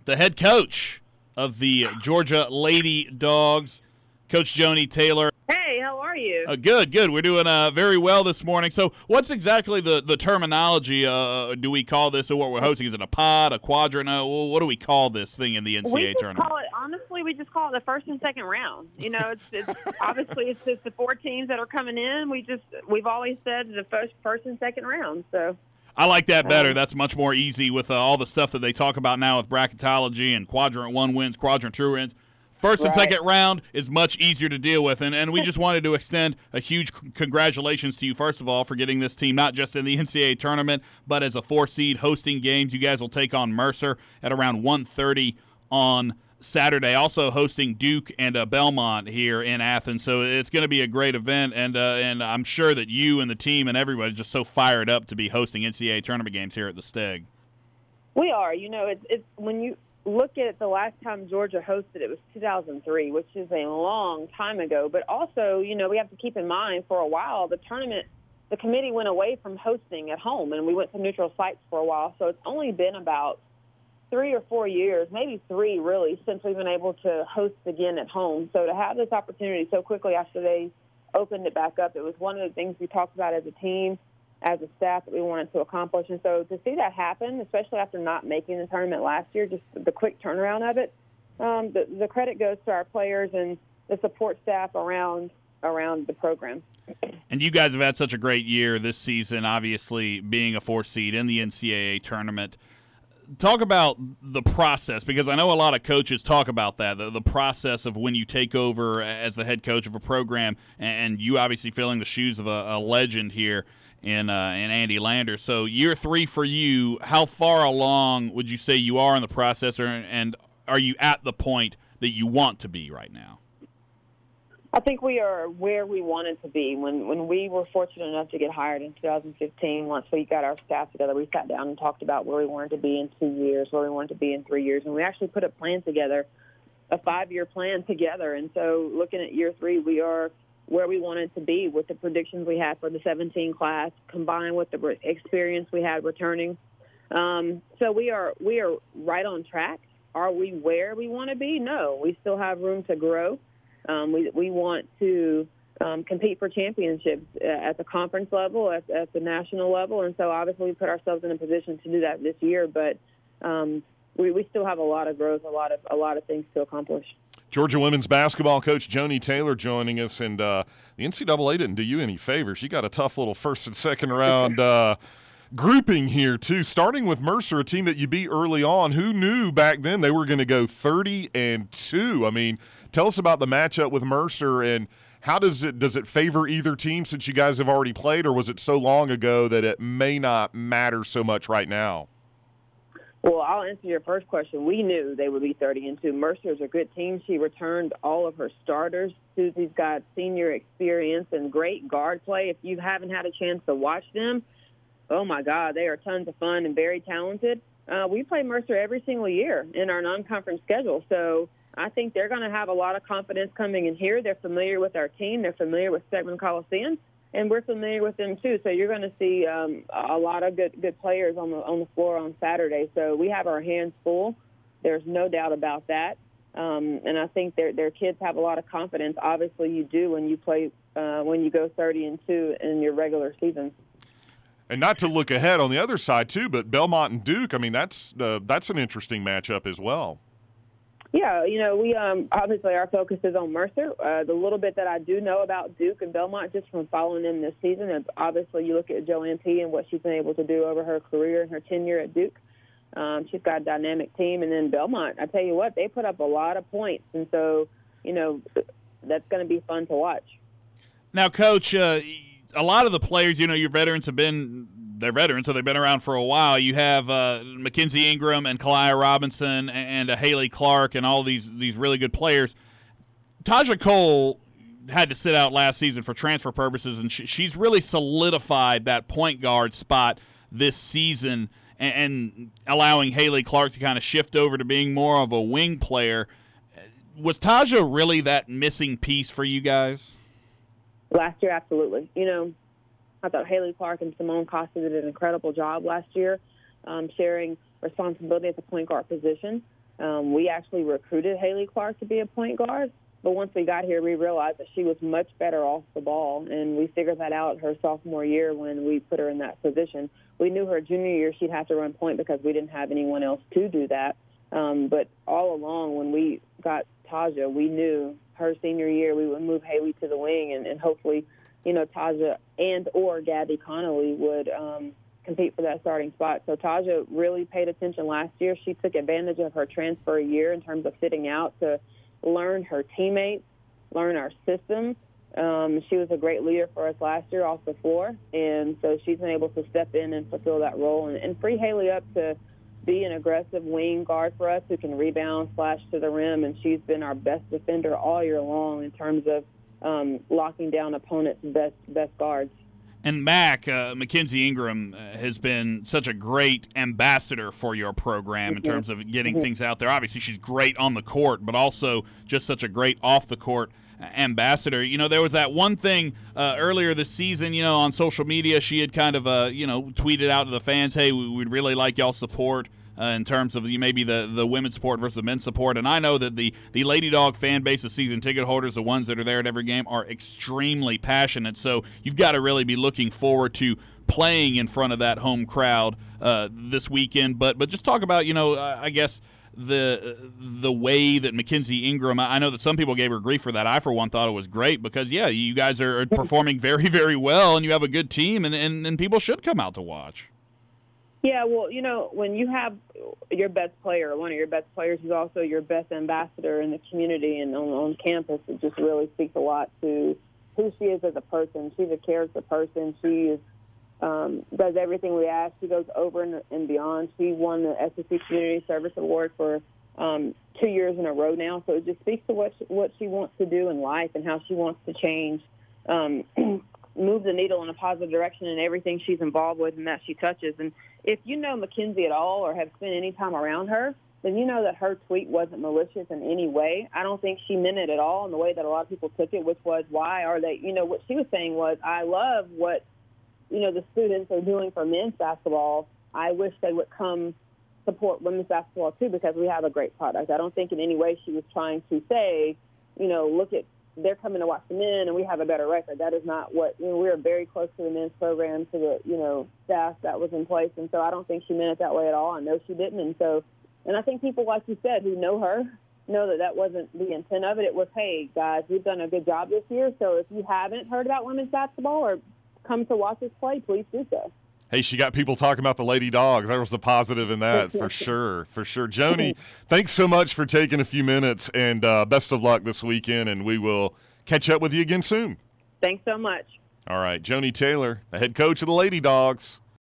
the head coach of the Georgia Lady Dogs, Coach Joni Taylor. Hey, how are you? Good. We're doing very well this morning. So what's exactly the terminology do we call this, or what we're hosting? Is it a pod, a quadrant? What do we call this thing in the NCAA tournament? Honestly, we just call it the first and second round. You know, it's obviously it's just the 4 teams that are coming in. We've always said the first and second round. So I like that better. That's much more easy with all the stuff that they talk about now with bracketology and quadrant 1 wins, quadrant 2 wins. First and second round is much easier to deal with, and we just wanted to extend a huge congratulations to you, first of all, for getting this team not just in the NCAA tournament, but as a 4 seed hosting games. You guys will take on Mercer at around 1:30 on Saturday, also hosting Duke and Belmont here in Athens. So it's going to be a great event, and I'm sure that you and the team and everybody are just so fired up to be hosting NCAA tournament games here at the Steg. We are. You know, it's when you look at the last time Georgia hosted, it was 2003, which is a long time ago. But also, you know, we have to keep in mind for a while the committee went away from hosting at home, and we went to neutral sites for a while. So it's only been about 3 or 4 years, maybe 3 really, since we've been able to host again at home. So to have this opportunity so quickly after they opened it back up, it was one of the things we talked about as a team, as a staff, that we wanted to accomplish. And so to see that happen, especially after not making the tournament last year, just the quick turnaround of it, the credit goes to our players and the support staff around the program. And you guys have had such a great year this season, obviously being a 4 seed in the NCAA tournament. Talk about the process, because I know a lot of coaches talk about that, the process of when you take over as the head coach of a program, and you obviously filling the shoes of a legend here in Andy Lander. So year 3 for you, how far along would you say you are in the process, and are you at the point that you want to be right now? I think we are where we wanted to be. When we were fortunate enough to get hired in 2015, once we got our staff together, we sat down and talked about where we wanted to be in 2 years, where we wanted to be in 3 years, and we actually put a plan together, a 5-year plan together. And so looking at year 3, we are where we wanted to be with the predictions we had for the 17 class, combined with the experience we had returning. So we are right on track. Are we where we want to be? No, we still have room to grow. We want to compete for championships at the conference level, at the national level, and so obviously we put ourselves in a position to do that this year. But we still have a lot of growth, a lot of things to accomplish. Georgia women's basketball coach Joni Taylor joining us, and the NCAA didn't do you any favors. You got a tough little first and second round grouping here too, starting with Mercer, a team that you beat early on. Who knew back then they were going to go 30-2? I mean, tell us about the matchup with Mercer, and how does it favor either team since you guys have already played, or was it so long ago that it may not matter so much right now? Well, I'll answer your first question. We knew they would be 30-2. Mercer's a good team. She returned all of her starters. Susie's got senior experience and great guard play. If you haven't had a chance to watch them, oh, my God, they are tons of fun and very talented. We play Mercer every single year in our non-conference schedule. So I think they're going to have a lot of confidence coming in here. They're familiar with our team. They're familiar with Stegman Coliseum, and we're familiar with them too. So you're going to see a lot of good players on the floor on Saturday. So we have our hands full. There's no doubt about that. And I think their kids have a lot of confidence. Obviously, you do when you play when you go 30-2 in your regular season. And not to look ahead on the other side too, but Belmont and Duke. I mean, that's an interesting matchup as well. Yeah, you know, we obviously our focus is on Mercer. The little bit that I do know about Duke and Belmont just from following them this season, and obviously you look at Joanne P. and what she's been able to do over her career and her tenure at Duke. She's got a dynamic team. And then Belmont, I tell you what, they put up a lot of points. And so, you know, that's going to be fun to watch. Now, Coach, a lot of the players, you know, your veterans they're veterans, so they've been around for a while. You have Mackenzie Ingram and Kalia Robinson and Haley Clark and all these really good players. Taja Cole had to sit out last season for transfer purposes, and she's really solidified that point guard spot this season and allowing Haley Clark to kind of shift over to being more of a wing player. Was Taja really that missing piece for you guys? Last year, absolutely. You know, I thought Haley Clark and Simone Costa did an incredible job last year, sharing responsibility at the point guard position. We actually recruited Haley Clark to be a point guard, but once we got here, we realized that she was much better off the ball, and we figured that out her sophomore year when we put her in that position. We knew her junior year she'd have to run point because we didn't have anyone else to do that. But all along, when we got Taja, we knew her senior year we would move Haley to the wing, and hopefully, Taja and or Gabby Connolly would compete for that starting spot. So Taja really paid attention last year. She took advantage of her transfer year in terms of sitting out to learn her teammates, learn our system. She was a great leader for us last year off the floor, and so she's been able to step in and fulfill that role and free Haley up to be an aggressive wing guard for us who can rebound, slash to the rim, and she's been our best defender all year long in terms of locking down opponents' best guards. And Mac, Mackenzie Ingram has been such a great ambassador for your program in terms of getting things out there. Obviously, she's great on the court, but also just such a great off-the-court ambassador. There was that one thing earlier this season, on social media, she had kind of, tweeted out to the fans, hey, we'd really like y'all's support in terms of maybe the women's support versus the men's support. And I know that the Lady Dog fan base of season ticket holders, the ones that are there at every game, are extremely passionate. So you've got to really be looking forward to playing in front of that home crowd this weekend. But just talk about, I guess, the way that Mackenzie Ingram, I know that some people gave her grief for that. I, for one, thought it was great because, you guys are performing very, very well, and you have a good team, and people should come out to watch. Yeah, well, when you have your best player, one of your best players who's also your best ambassador in the community and on campus, it just really speaks a lot to who she is as a person. She's a character person. She is, does everything we ask. She goes over and beyond. She won the SEC Community Service Award for 2 years in a row now, so it just speaks to what she wants to do in life and how she wants to change, move the needle in a positive direction in everything she's involved with and that she touches. And if you know Mackenzie at all or have spent any time around her, then you know that her tweet wasn't malicious in any way. I don't think she meant it at all in the way that a lot of people took it, which was, why are they, what she was saying was, I love what, the students are doing for men's basketball. I wish they would come support women's basketball too because we have a great product. I don't think in any way she was trying to say, look at, they're coming to watch the men and we have a better record. That is not what, we were very close to the men's program, to the, staff that was in place. And so I don't think she meant it that way at all. I know she didn't. And I think people, like you said, who know her, know that wasn't the intent of it. It was, hey, guys, we've done a good job this year. So if you haven't heard about women's basketball or come to watch us play, please do so. Hey, she got people talking about the Lady Dogs. There was a positive in that, for sure, for sure. Joni, thanks so much for taking a few minutes, and best of luck this weekend, and we will catch up with you again soon. Thanks so much. All right, Joni Taylor, the head coach of the Lady Dogs.